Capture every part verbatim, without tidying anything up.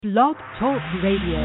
Blog Talk Radio.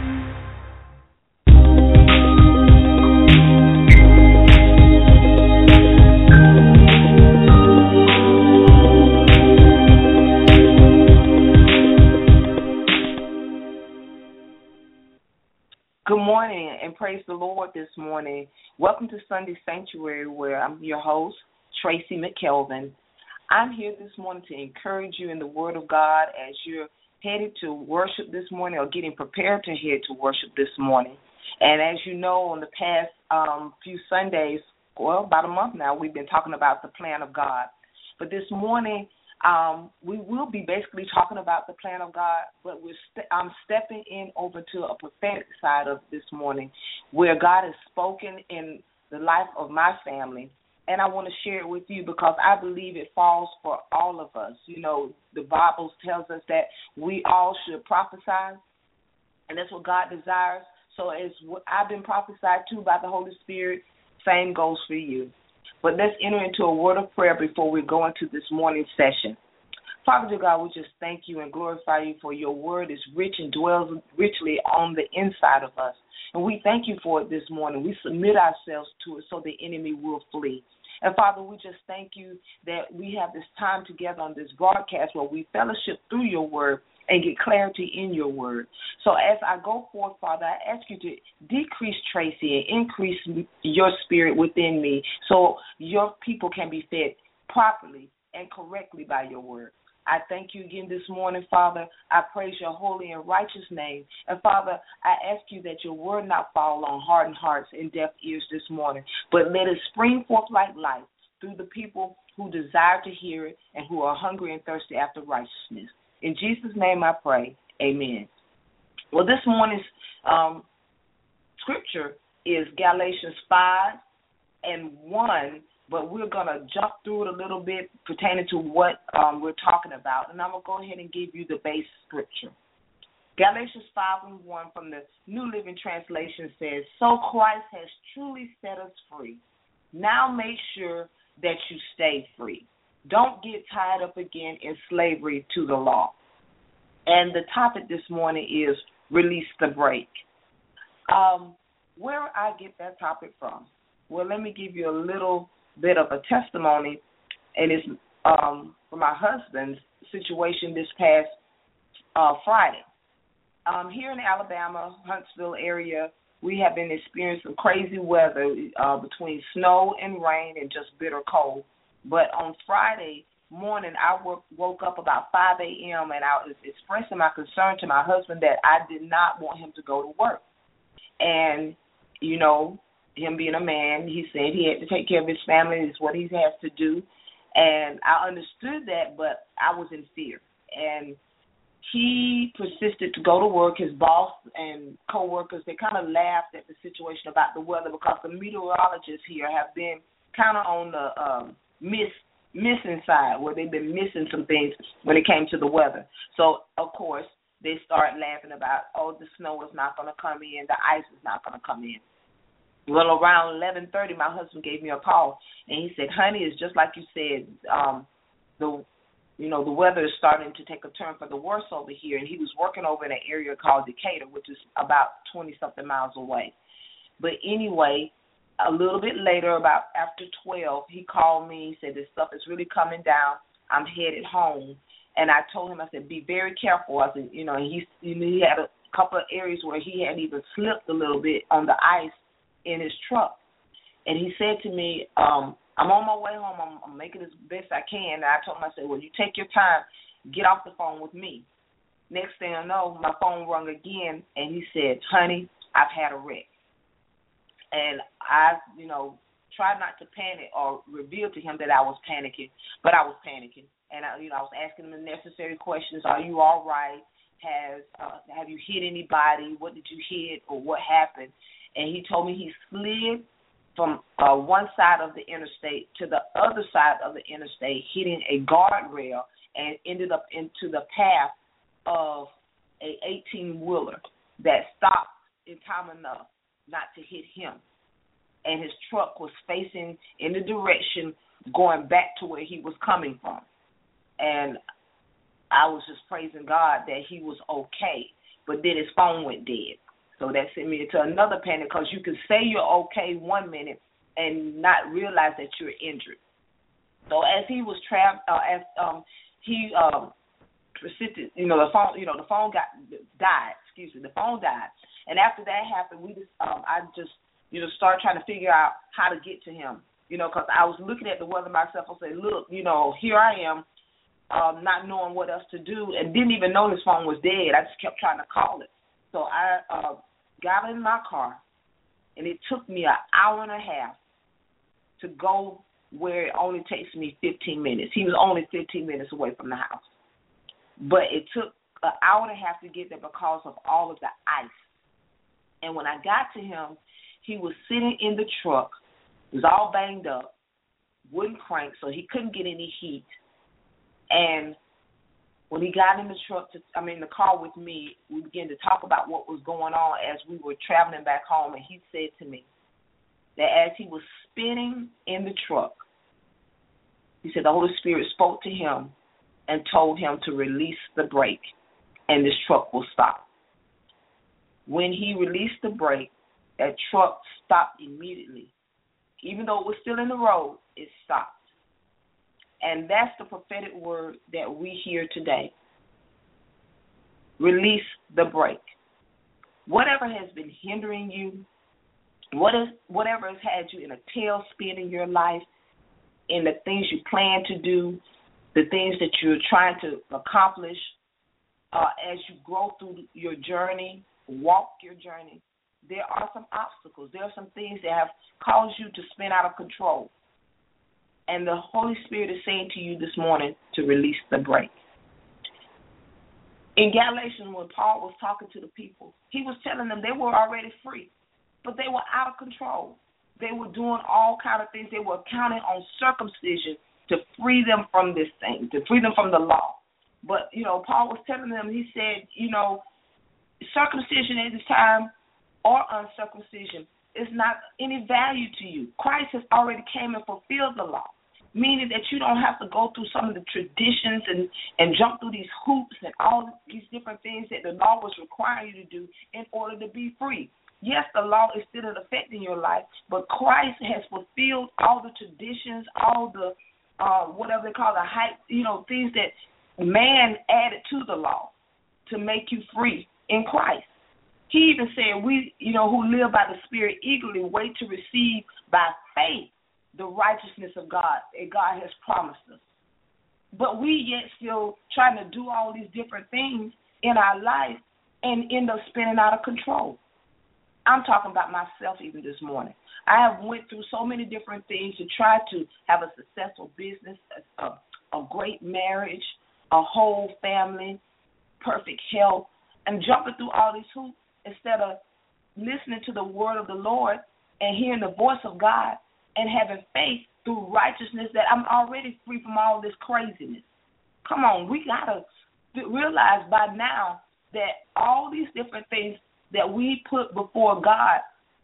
Good morning and praise the Lord this morning. Welcome to Sunday Sanctuary, where I'm your host, Tracy McKelvin. I'm here this morning to encourage you in the Word of God as you're headed to worship this morning or getting prepared to head to worship this morning. And as you know, on the past um, few Sundays, well, about a month now, we've been talking about the plan of God. But this morning, Um, we will be basically talking about the plan of God, but we're st- I'm stepping in over to a prophetic side of this morning where God has spoken in the life of my family, and I want to share it with you because I believe it falls for all of us. You know, the Bible tells us that we all should prophesy, and that's what God desires. So as I've been prophesied to by the Holy Spirit, same goes for you. But let's enter into a word of prayer before we go into this morning's session. Father dear God, we just thank you and glorify you for your word is rich and dwells richly on the inside of us. And we thank you for it this morning. We submit ourselves to it so the enemy will flee. And Father, we just thank you that we have this time together on this broadcast where we fellowship through your word and get clarity in your word. So as I go forth, Father, I ask you to decrease Tracy and increase your spirit within me so your people can be fed properly and correctly by your word. I thank you again this morning, Father. I praise your holy and righteous name. And, Father, I ask you that your word not fall on hardened hearts and deaf ears this morning, but let it spring forth like light through the people who desire to hear it and who are hungry and thirsty after righteousness. In Jesus' name I pray, amen. Well, this morning's um, scripture is Galatians five and one, but we're going to jump through it a little bit pertaining to what um, we're talking about. And I'm going to go ahead and give you the base scripture. Galatians five and one from the New Living Translation says, "So Christ has truly set us free. Now make sure that you stay free. Don't get tied up again in slavery to the law." And the topic this morning is release the break. Um, where I get that topic from? Well, let me give you a little bit of a testimony, and it's um, for my husband's situation this past uh, Friday. Um, here in Alabama, Huntsville area, we have been experiencing crazy weather uh, between snow and rain and just bitter cold. But on Friday morning, I woke, woke up about five a.m. and I was expressing my concern to my husband that I did not want him to go to work. And, you know, him being a man, he said he had to take care of his family. It's what he has to do. And I understood that, but I was in fear. And he persisted to go to work. His boss and coworkers, they kind of laughed at the situation about the weather because the meteorologists here have been kind of on the um, miss missing side where they've been missing some things when it came to the weather. So, of course, they start laughing about, oh, the snow is not going to come in, the ice is not going to come in. Well, around eleven thirty, my husband gave me a call, and he said, "Honey, it's just like you said, um, the you know, the weather is starting to take a turn for the worse over here." And he was working over in an area called Decatur, which is about twenty-something miles away. But anyway, a little bit later, about after twelve, he called me. He said, "This stuff is really coming down. I'm headed home." And I told him, I said, "Be very careful." I said, you know, and he, you know, he had a couple of areas where he had even slipped a little bit on the ice in his truck. And he said to me, um, "I'm on my way home. I'm, I'm making as best I can." And I told him, I said, "Well, you take your time. Get off the phone with me." Next thing I know, my phone rung again, and he said, "Honey, I've had a wreck." And I, you know, tried not to panic or reveal to him that I was panicking, but I was panicking. And, I, you know, I was asking him the necessary questions. Are you all right? Has, uh, have you hit anybody? What did you hit or what happened? And he told me he slid from uh, one side of the interstate to the other side of the interstate, hitting a guardrail and ended up into the path of a eighteen-wheeler that stopped in time enough not to hit him. And his truck was facing in the direction going back to where he was coming from. And I was just praising God that he was okay. But then his phone went dead. So that sent me into another panic, because you can say you're okay one minute and not realize that you're injured. So as he was trapped, uh, as um, he um, persisted, you know, the phone, you know, the phone got died. Excuse me, the phone died. And after that happened, we just, um, I just, you know, started trying to figure out how to get to him. You know, because I was looking at the weather myself and said, look, you know, here I am, um, not knowing what else to do, and didn't even know his phone was dead. I just kept trying to call it. So I uh, got in my car, and it took me an hour and a half to go where it only takes me fifteen minutes. He was only fifteen minutes away from the house. But it took an hour and a half to get there because of all of the ice. And when I got to him, he was sitting in the truck. He was all banged up, wooden crank, so he couldn't get any heat. And when he got in the truck, to, I mean the car with me, we began to talk about what was going on as we were traveling back home. And he said to me that as he was spinning in the truck, he said the Holy Spirit spoke to him and told him to release the brake, and this truck will stop. When he released the brake, that truck stopped immediately. Even though it was still in the road, it stopped. And that's the prophetic word that we hear today. Release the brake. Whatever has been hindering you, what is, whatever has had you in a tailspin in your life, in the things you plan to do, the things that you're trying to accomplish, uh, as you grow through your journey, walk your journey, there are some obstacles. There are some things that have caused you to spin out of control. And the Holy Spirit is saying to you this morning to release the brake. In Galatians, when Paul was talking to the people, he was telling them they were already free, but they were out of control. They were doing all kind of things. They were counting on circumcision to free them from this thing, to free them from the law. But, you know, Paul was telling them, he said, you know, circumcision at this time or uncircumcision is not any value to you. Christ has already came and fulfilled the law, meaning that you don't have to go through some of the traditions and, and jump through these hoops and all these different things that the law was requiring you to do in order to be free. Yes, the law is still an effect in your life, but Christ has fulfilled all the traditions, all the uh, whatever they call the hype, you know, things that man added to the law to make you free in Christ. He even said, we, you know, who live by the Spirit eagerly wait to receive by faith the righteousness of God that God has promised us. But we yet still trying to do all these different things in our life and end up spinning out of control. I'm talking about myself even this morning. I have went through so many different things to try to have a successful business, a, a great marriage, a whole family, perfect health, and jumping through all these hoops instead of listening to the word of the Lord and hearing the voice of God and having faith through righteousness that I'm already free from all this craziness. Come on, we got to realize by now that all these different things that we put before God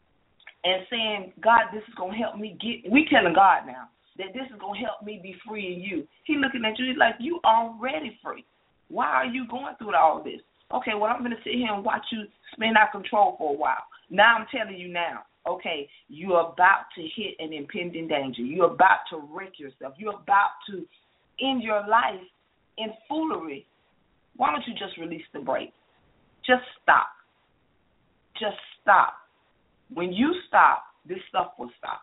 and saying, God, this is going to help me get, we telling God now that this is going to help me be free in you. He looking at you, he's like, you already free. Why are you going through all this? Okay, well, I'm going to sit here and watch you spin out control for a while. Now I'm telling you now, okay, you're about to hit an impending danger. You're about to wreck yourself. You're about to end your life in foolery. Why don't you just release the brake? Just stop. Just stop. When you stop, this stuff will stop.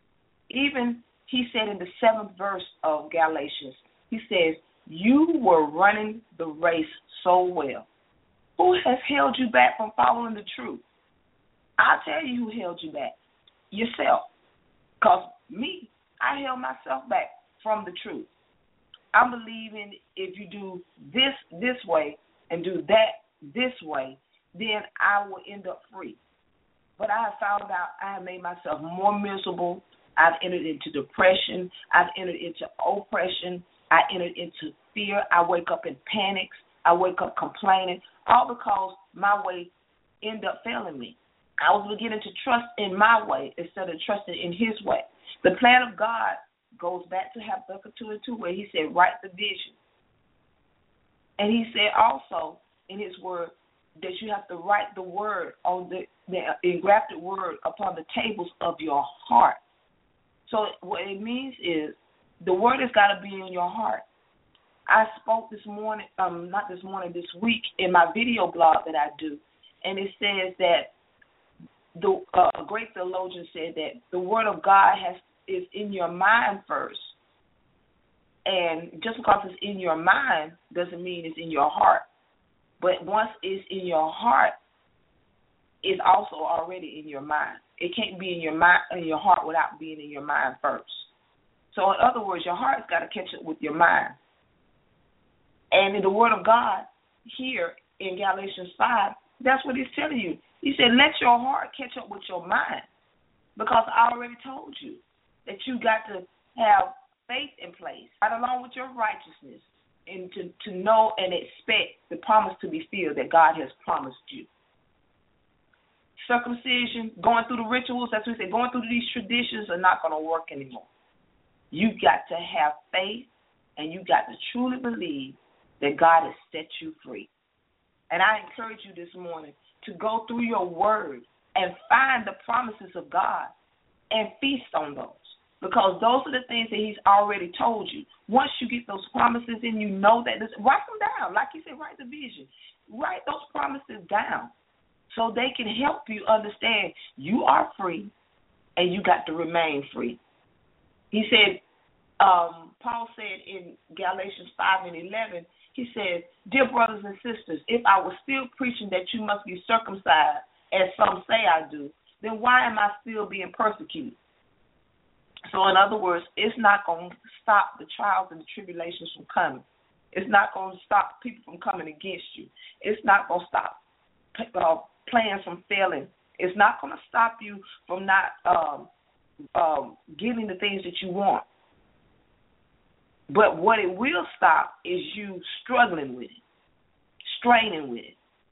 Even he said in the seventh verse of Galatians, he says, you were running the race so well. Who has held you back from following the truth? I'll tell you who held you back. Yourself. Because me, I held myself back from the truth. I'm believing if you do this this way and do that this way, then I will end up free. But I have found out I have made myself more miserable. I've entered into depression. I've entered into oppression. I entered into fear. I wake up in panics. I wake up complaining, all because my way ended up failing me. I was beginning to trust in my way instead of trusting in his way. The plan of God goes back to Habakkuk two and two, where he said, write the vision. And he said also in his word that you have to write the word on the, the engrafted word upon the tables of your heart. So what it means is the word has got to be in your heart. I spoke this morning, um, not this morning, this week in my video blog that I do, and it says that the uh, a great theologian said that the word of God has is in your mind first, and just because it's in your mind doesn't mean it's in your heart. But once it's in your heart, it's also already in your mind. It can't be in your mind, in your heart, without being in your mind first. So in other words, your heart's got to catch up with your mind. And in the Word of God here in Galatians five, that's what he's telling you. He said, let your heart catch up with your mind, because I already told you that you got to have faith in place, right along with your righteousness, and to, to know and expect the promise to be filled that God has promised you. Circumcision, going through the rituals, that's what we say, going through these traditions are not going to work anymore. You got to have faith, and you got to truly believe that God has set you free. And I encourage you this morning to go through your word and find the promises of God and feast on those, because those are the things that he's already told you. Once you get those promises and you know that, write them down. Like he said, write the vision. Write those promises down so they can help you understand you are free and you got to remain free. He said, um, Paul said in Galatians five and eleven, he said, dear brothers and sisters, if I was still preaching that you must be circumcised, as some say I do, then why am I still being persecuted? So in other words, it's not going to stop the trials and the tribulations from coming. It's not going to stop people from coming against you. It's not going to stop uh, plans from failing. It's not going to stop you from not um, um, getting the things that you want. But what it will stop is you struggling with it, straining with it.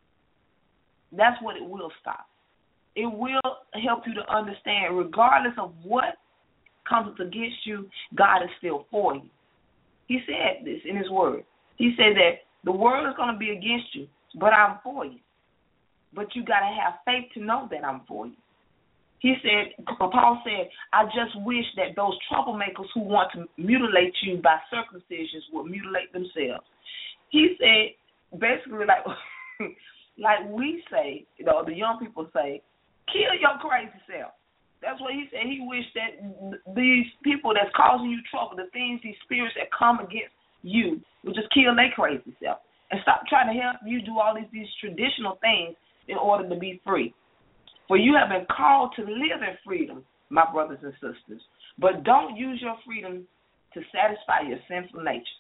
That's what it will stop. It will help you to understand, regardless of what comes against you, God is still for you. He said this in his word. He said that the world is going to be against you, but I'm for you. But you got to have faith to know that I'm for you. He said, Paul said, I just wish that those troublemakers who want to mutilate you by circumcisions would mutilate themselves. He said, basically, like like we say, you know, the young people say, kill your crazy self. That's what he said. He wished that these people that's causing you trouble, the things, these spirits that come against you, would just kill their crazy self and stop trying to help you do all these, these traditional things in order to be free. For you have been called to live in freedom, my brothers and sisters. But don't use your freedom to satisfy your sinful nature.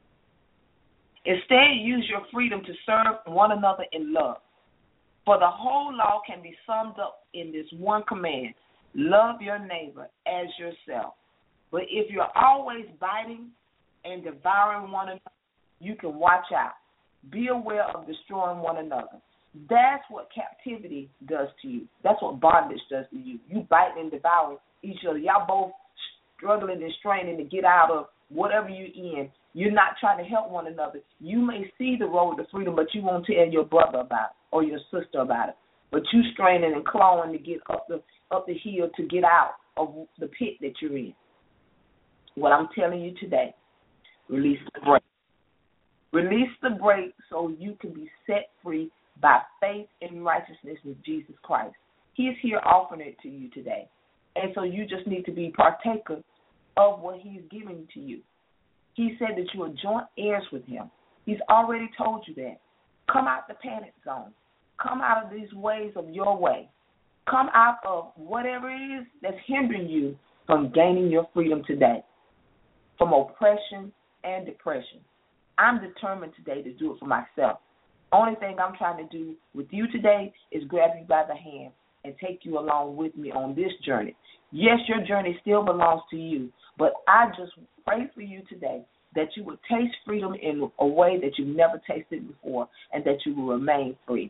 Instead, use your freedom to serve one another in love. For the whole law can be summed up in this one command: love your neighbor as yourself. But if you're always biting and devouring one another, you can watch out. Be aware of destroying one another. That's what captivity does to you. That's what bondage does to you. You bite and devour each other. Y'all both struggling and straining to get out of whatever you're in. You're not trying to help one another. You may see the road to freedom, but you won't tell your brother about it or your sister about it. But you straining and clawing to get up the up the hill to get out of the pit that you're in. What I'm telling you today, release the brake. Release the brake so you can be set free by faith and righteousness with Jesus Christ. He is here offering it to you today. And so you just need to be partaker of what he's giving to you. He said that you are joint heirs with him. He's already told you that. Come out the panic zone. Come out of these ways of your way. Come out of whatever it is that's hindering you from gaining your freedom today, from oppression and depression. I'm determined today to do it for myself. Only thing I'm trying to do with you today is grab you by the hand and take you along with me on this journey. Yes, your journey still belongs to you, but I just pray for you today that you will taste freedom in a way that you've never tasted before, and that you will remain free.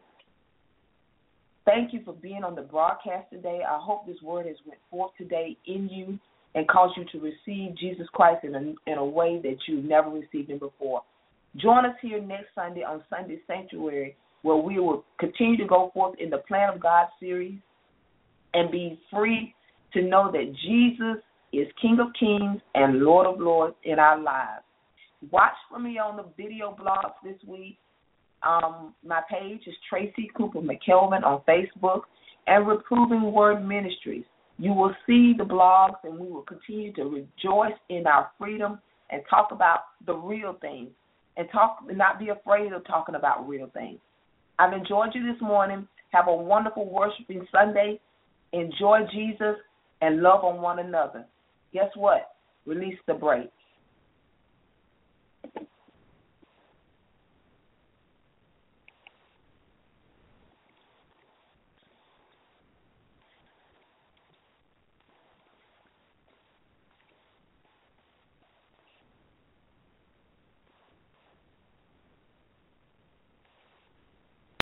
Thank you for being on the broadcast today. I hope this word has went forth today in you and caused you to receive Jesus Christ in a, in a way that you've never received him before. Join us here next Sunday on Sunday Sanctuary, where we will continue to go forth in the Plan of God series and be free to know that Jesus is King of Kings and Lord of Lords in our lives. Watch for me on the video blogs this week. Um, my page is Tracy Cooper McKelvin on Facebook and Reproving Word Ministries. You will see the blogs, and we will continue to rejoice in our freedom and talk about the real things and talk, not be afraid of talking about real things. I've enjoyed you this morning. Have a wonderful worshiping Sunday. Enjoy Jesus and love on one another. Guess what? Release the break.